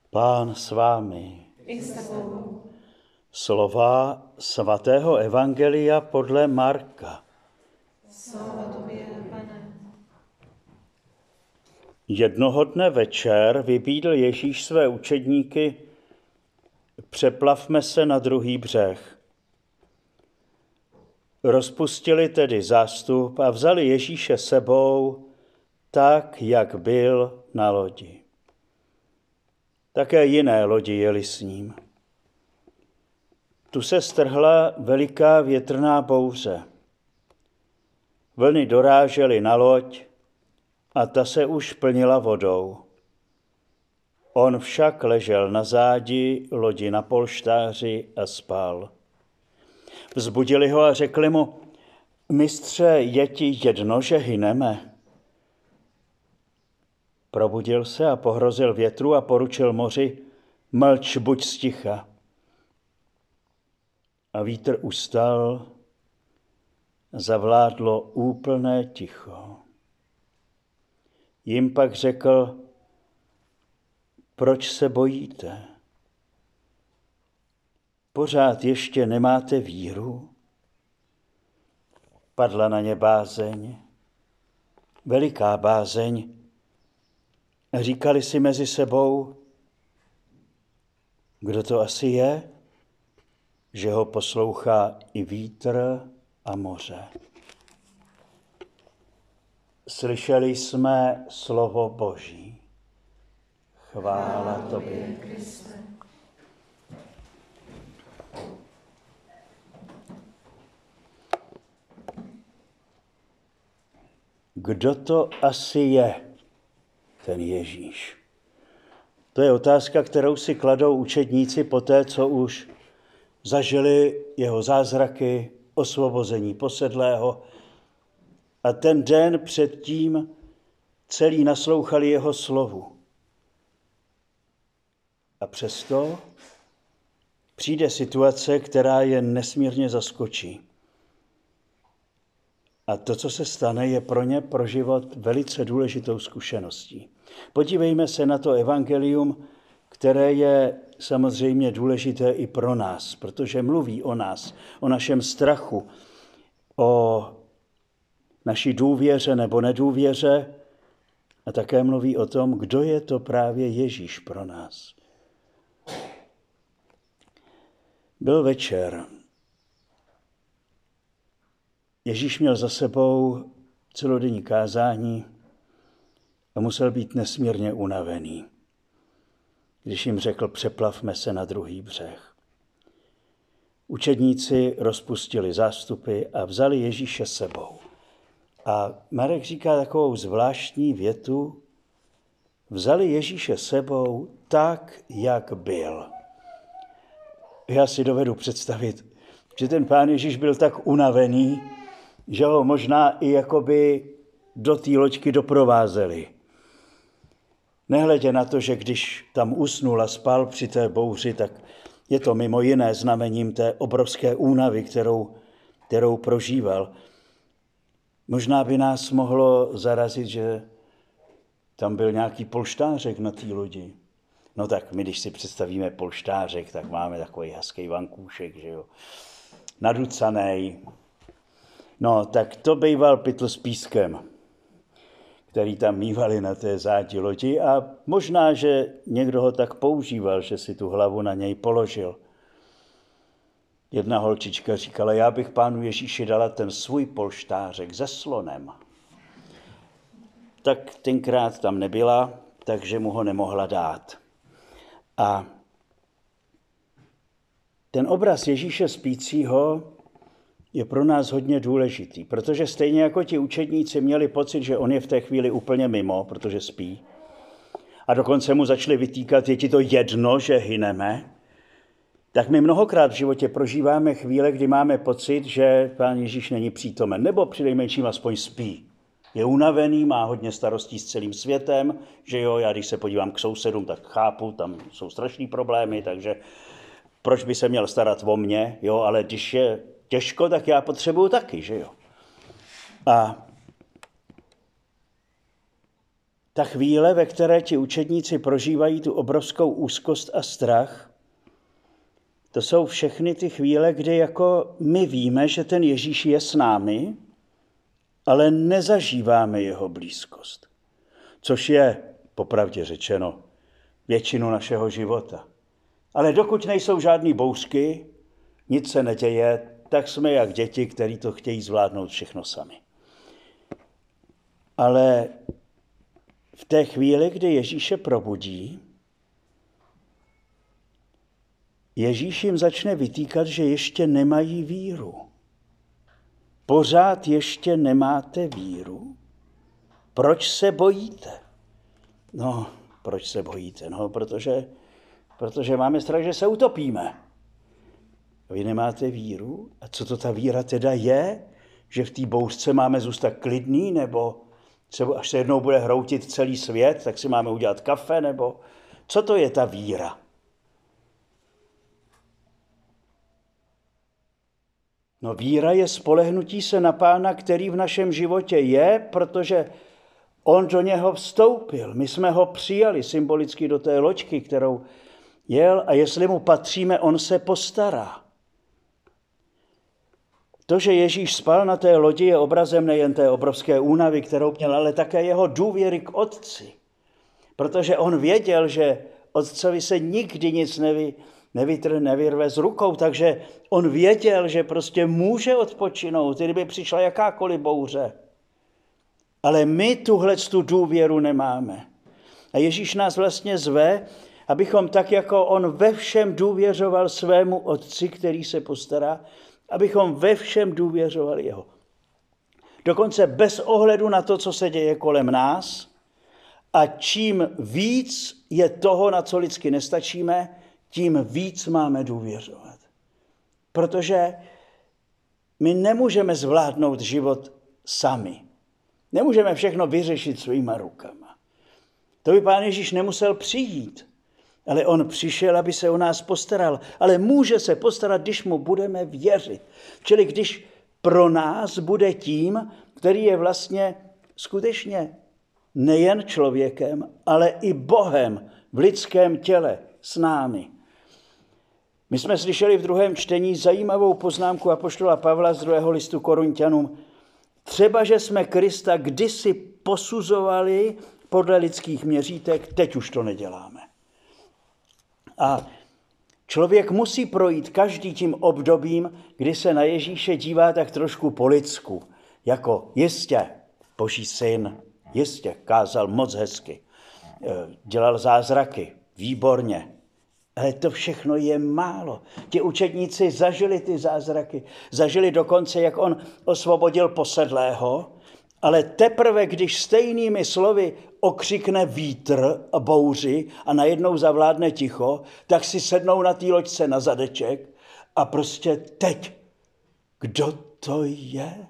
Pán s vámi. I s tebou. Slova svatého evangelia podle Marka. Sláva tobě, Pane. Jednoho dne večer vybídl Ježíš své učedníky: přeplavme se na druhý břeh. Rozpustili tedy zástup a vzali Ježíše sebou tak, jak byl na lodi. Také jiné lodi jeli s ním. Tu se strhla veliká větrná bouře. Vlny dorážely na loď a ta se už plnila vodou. On však ležel na zádi lodi na polštáři a spal. Vzbudili ho a řekli mu: Mistře, je ti jedno, že hyneme? Probudil se a pohrozil větru a poručil moři: mlč, buď sticha. A vítr ustal, zavládlo úplné ticho. Jim pak řekl: proč se bojíte? Pořád ještě nemáte víru? Padla na ně bázeň, veliká bázeň. Říkali si mezi sebou: kdo to asi je, že ho poslouchá i vítr a moře. Slyšeli jsme slovo Boží. Chvála tobě, Kriste. Kdo to asi je, ten Ježíš? To je otázka, kterou si kladou učedníci poté, co už zažili jeho zázraky, osvobození posedlého, a ten den předtím celý naslouchali jeho slovu. A přesto přijde situace, která je nesmírně zaskočí. A to, co se stane, je pro ně pro život velice důležitou zkušeností. Podívejme se na to evangelium, které je samozřejmě důležité i pro nás, protože mluví o nás, o našem strachu, o naší důvěře nebo nedůvěře a také mluví o tom, kdo je to právě Ježíš pro nás. Byl večer. Ježíš měl za sebou celodenní kázání a musel být nesmírně unavený, když jim řekl: přeplavme se na druhý břeh. Učedníci rozpustili zástupy a vzali Ježíše sebou. A Marek říká takovou zvláštní větu: vzali Ježíše sebou tak, jak byl. Já si dovedu představit, že ten Pán Ježíš byl tak unavený, že ho možná i jakoby do té loďky doprovázeli. Nehledě na to, že když tam usnul a spal při té bouři, tak je to mimo jiné znamením té obrovské únavy, kterou prožíval. Možná by nás mohlo zarazit, že tam byl nějaký polštářek na té lodi. No tak my, když si představíme polštářek, tak máme takový hezký vankůšek, že jo, naducanej. No, tak to býval pytl s pískem, který tam mívali na té zádi lodi, a možná, že někdo ho tak používal, že si tu hlavu na něj položil. Jedna holčička říkala: já bych Pánu Ježíši dala ten svůj polštářek se slonem. Tak tenkrát tam nebyla, takže mu ho nemohla dát. A ten obraz Ježíše spícího je pro nás hodně důležitý, protože stejně jako ti učedníci měli pocit, že on je v té chvíli úplně mimo, protože spí, a dokonce mu začali vytýkat: je ti to jedno, že hyneme, tak my mnohokrát v životě prožíváme chvíle, kdy máme pocit, že Pán Ježíš není přítomen, nebo přinejmenším aspoň spí. Je unavený, má hodně starostí s celým světem, že jo, já když se podívám k sousedům, tak chápu, tam jsou strašný problémy, takže proč by se měl starat o mě, jo, ale když je těžko, tak já potřebuju taky, že jo. A ta chvíle, ve které ti učedníci prožívají tu obrovskou úzkost a strach, to jsou všechny ty chvíle, kdy jako my víme, že ten Ježíš je s námi, ale nezažíváme jeho blízkost. Což je, popravdě řečeno, většinu našeho života. Ale dokud nejsou žádný bouřky, nic se neděje, tak jsme jak děti, kteří to chtějí zvládnout všechno sami. Ale v té chvíli, kdy Ježíše probudí, Ježíš jim začne vytýkat, že ještě nemají víru. Pořád ještě nemáte víru? Proč se bojíte? No, proč se bojíte? No, protože máme strach, že se utopíme. Vy nemáte víru? A co to ta víra teda je? Že v té bouřce máme zůstat klidný, nebo až se jednou bude hroutit celý svět, tak si máme udělat kafe, nebo co to je ta víra? No, víra je spolehnutí se na Pána, který v našem životě je, protože on do něho vstoupil. My jsme ho přijali symbolicky do té loďky, kterou jel, a jestli mu patříme, on se postará. To, že Ježíš spal na té lodi, je obrazem nejen té obrovské únavy, kterou měl, ale také jeho důvěry k Otci. Protože on věděl, že Otcovi se nikdy nic nevyrve z rukou, takže on věděl, že prostě může odpočinout, kdyby přišla jakákoliv bouře. Ale my tu důvěru nemáme. A Ježíš nás vlastně zve, abychom tak, jako on ve všem důvěřoval svému Otci, který se postará, abychom ve všem důvěřovali jeho. Dokonce bez ohledu na to, co se děje kolem nás, a čím víc je toho, na co lidsky nestačíme, tím víc máme důvěřovat. Protože my nemůžeme zvládnout život sami. Nemůžeme všechno vyřešit svýma rukama. To by Pán Ježíš nemusel přijít, ale on přišel, aby se o nás postaral. Ale může se postarat, když mu budeme věřit. Čili když pro nás bude tím, který je vlastně skutečně nejen člověkem, ale i Bohem v lidském těle s námi. My jsme slyšeli v druhém čtení zajímavou poznámku apoštola Pavla z 2. listu Korinťanům. Třeba, že jsme Krista kdysi posuzovali podle lidských měřítek, teď už to neděláme. A člověk musí projít každý tím obdobím, kdy se na Ježíše dívá tak trošku po lidsku. Jako jistě, Boží syn, jistě, kázal moc hezky, dělal zázraky, výborně. Ale to všechno je málo. Ti učedníci zažili ty zázraky, zažili dokonce, jak on osvobodil posedlého, ale teprve, když stejnými slovy okřikne vítr a bouři a najednou zavládne ticho, tak si sednou na té loďce na zadeček a prostě teď, kdo to je?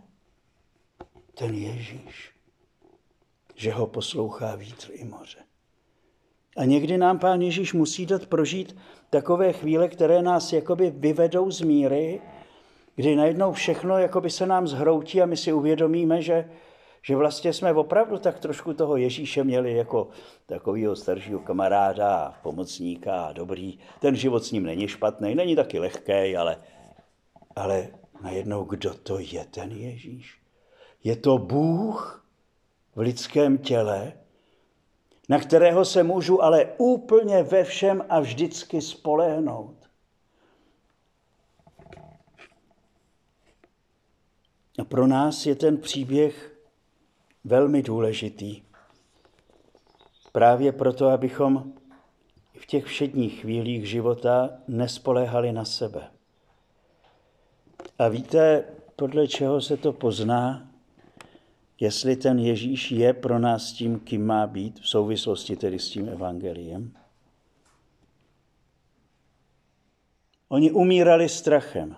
Ten Ježíš, že ho poslouchá vítr i moře. A někdy nám Pán Ježíš musí dát prožít takové chvíle, které nás jakoby vyvedou z míry, kdy najednou všechno jakoby se nám zhroutí a my si uvědomíme, že vlastně jsme opravdu tak trošku toho Ježíše měli jako takového staršího kamaráda a pomocníka a dobrý. Ten život s ním není špatný, není taky lehký, ale najednou kdo to je ten Ježíš? Je to Bůh v lidském těle, na kterého se můžu ale úplně ve všem a vždycky spolehnout. A pro nás je ten příběh velmi důležitý. Právě proto, abychom v těch všedních chvílích života nespoléhali na sebe. A víte, podle čeho se to pozná, jestli ten Ježíš je pro nás tím, kým má být, v souvislosti tedy s tím evangeliem? Oni umírali strachem.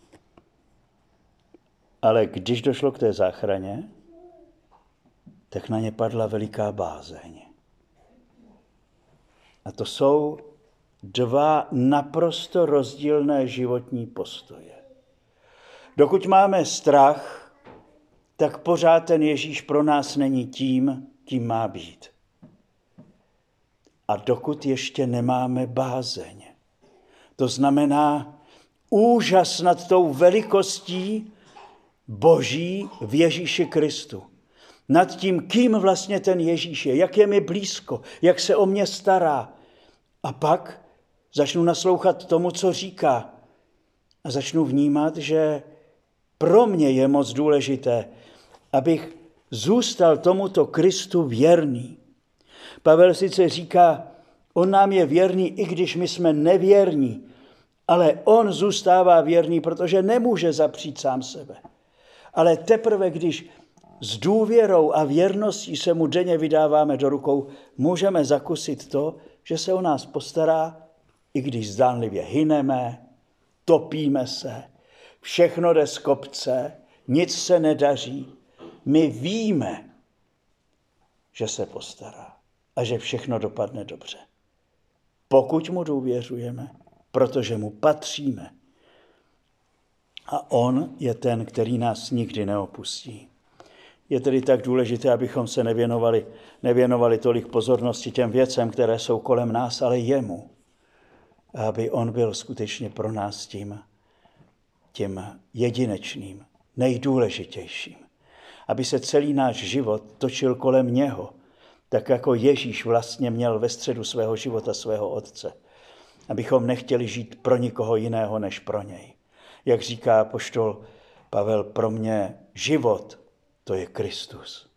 Ale když došlo k té záchraně, tak na ně padla veliká bázeň. A to jsou dva naprosto rozdílné životní postoje. Dokud máme strach, tak pořád ten Ježíš pro nás není tím, kým má být. a dokud ještě nemáme bázeň. To znamená úžas nad tou velikostí Boží v Ježíši Kristu. Nad tím, kým vlastně ten Ježíš je, jak je mi blízko, jak se o mě stará. A pak začnu naslouchat tomu, co říká. A začnu vnímat, že pro mě je moc důležité, abych zůstal tomuto Kristu věrný. Pavel sice říká, on nám je věrný, i když my jsme nevěrní, ale on zůstává věrný, protože nemůže zapřít sám sebe. Ale teprve, když s důvěrou a věrností se mu denně vydáváme do rukou, můžeme zakusit to, že se o nás postará, i když zdánlivě hyneme, topíme se, všechno jde z kopce, nic se nedaří. My víme, že se postará a že všechno dopadne dobře. Pokud mu důvěřujeme, protože mu patříme. A on je ten, který nás nikdy neopustí. Je tedy tak důležité, abychom se nevěnovali tolik pozornosti těm věcem, které jsou kolem nás, ale jemu. A aby on byl skutečně pro nás tím jedinečným, nejdůležitějším. Aby se celý náš život točil kolem něho, tak jako Ježíš vlastně měl ve středu svého života svého Otce. Abychom nechtěli žít pro nikoho jiného než pro něj. Jak říká apoštol Pavel, pro mě život, to je Kristus.